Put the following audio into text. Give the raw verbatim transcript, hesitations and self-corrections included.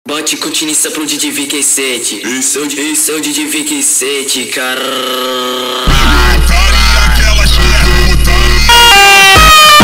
Bote continuista pro D J V Q sete. Esse é o esse é o D J V Q sete, cara. Putaria que elas querem, putaria.